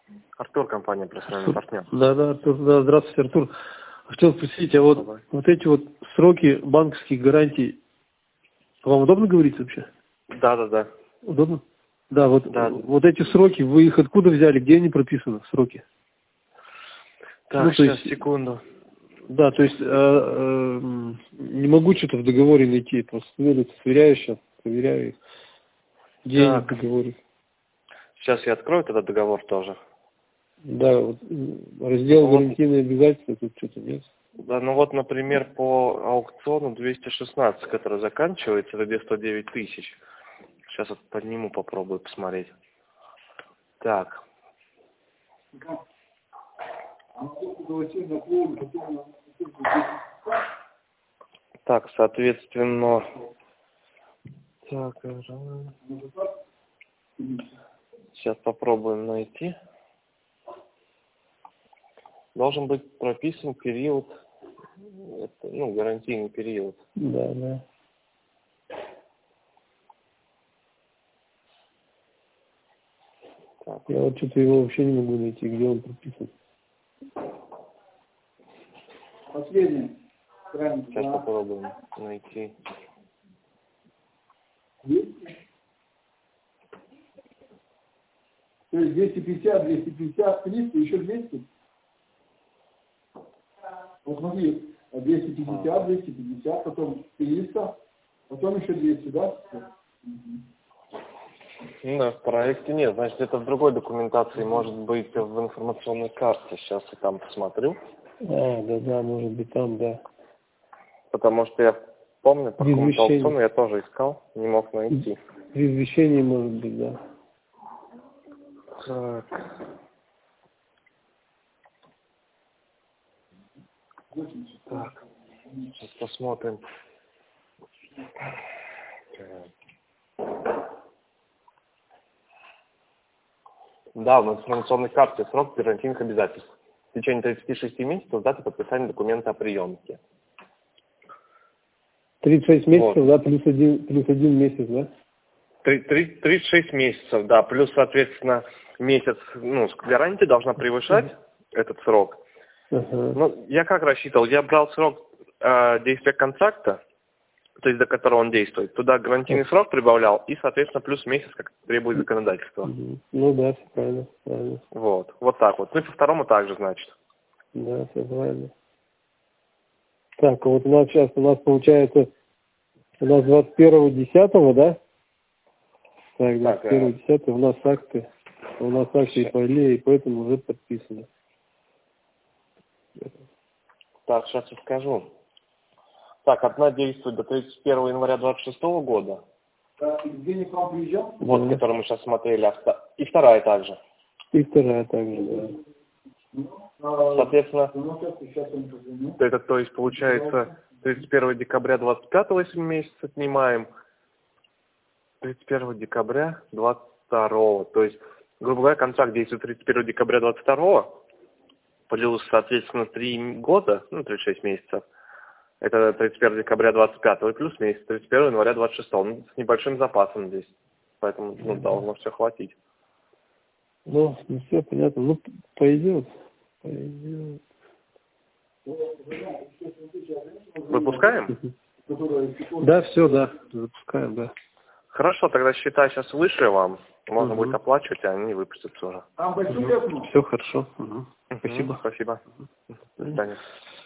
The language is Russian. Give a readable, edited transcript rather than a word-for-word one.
Артур, компания «Профессиональный партнер». Да, Артур, да, здравствуйте, Артур. Хотел спросить, а вот эти вот сроки банковских гарантий, вам удобно говорить вообще? Да. Удобно? Да, Да. вот эти сроки, вы их откуда взяли, где они прописаны, сроки? Так, сейчас, секунду. Да, то есть не могу что-то в договоре найти, просто сверяю сейчас, проверяю их. Где они в договоре? Сейчас я открою тогда договор тоже. Да, вот раздел гарантийные обязательства, тут что-то нет. Да, ну вот, например, по аукциону 216, который заканчивается, это где 109 тысяч. Сейчас вот подниму, попробую посмотреть. Так. Так, соответственно... Так, сейчас попробуем найти. Должен быть прописан период, гарантийный период. Да. Так. Я вот что-то его вообще не могу найти, где он прописан. Последний. Сейчас попробуем найти. То есть 250, 300, еще 200? Вот смотри, 250, потом 300, потом еще 200, да? Да, в проекте нет. Значит, это в другой документации, может быть, в информационной карте. Сейчас я там посмотрю. Да, может быть там, да. Потому что я помню, по какому-то аукциону я тоже искал, не мог найти. При извещении, может быть, да. Так, сейчас посмотрим. Да, в информационной карте срок гарантийных обязательств. В течение 36 месяцев даты подписания документа о приемке. 36 месяцев, вот. Да, плюс один месяц, да? 36 месяцев, да, плюс, соответственно, месяц, гарантия должна превышать этот срок. Ну, я как рассчитывал? Я брал срок действия контракта, то есть до которого он действует, туда гарантийный срок прибавлял и, соответственно, плюс месяц, как требует законодательство. Ну да, все правильно. Вот так вот. Ну и по второму также, значит. Да, все правильно. Так, вот у нас получается, 21.10, да? Так, 21.10 у нас акции пошли, и поэтому уже подписано. Так, сейчас я скажу. Так, одна действует до 31 января 2026 года. Денег вам приезжал? Вот, который мы сейчас смотрели. И вторая также. Да. Соответственно, это, то есть, получается, 31 декабря 25, если мы месяц отнимаем, 31 декабря 22. То есть, грубо говоря, контракт действует 31 декабря 22, плюс, соответственно, 3 года, 36 месяцев. Это 31 декабря 25 и плюс месяц, 31 января 26. С небольшим запасом здесь. Поэтому должно все хватить. Ну, все понятно. Пойдет. Выпускаем? Да, все, да. Запускаем, да. Хорошо, тогда считай, сейчас выше вам. Можно будет оплачивать, а они выпустятся уже. Все хорошо. Спасибо. Спасибо. До свидания.